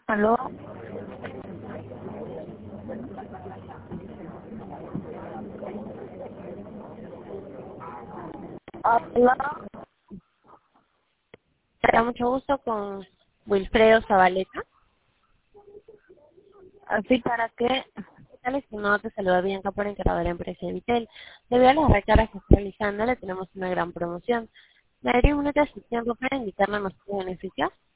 ¿Aló? Hola. Me da mucho gusto con Wilfredo Zabaleta. ¿Así para qué? ¿Qué tal, estimado? Te saluda Bianca por encargada de la empresa de Vitel. Debido a las recargas que está realizando, le tenemos una gran promoción. ¿Me daría un minuto de su tiempo para indicarle nuestros beneficios?